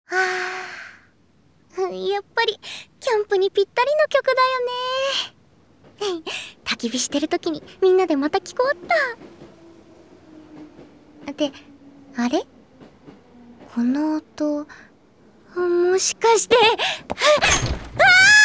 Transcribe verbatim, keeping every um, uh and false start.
はあ、やっぱりキャンプにぴったりの曲だよね。焚き火してる時にみんなでまた聴こうっと。ってあれ、この音もしかして、ああ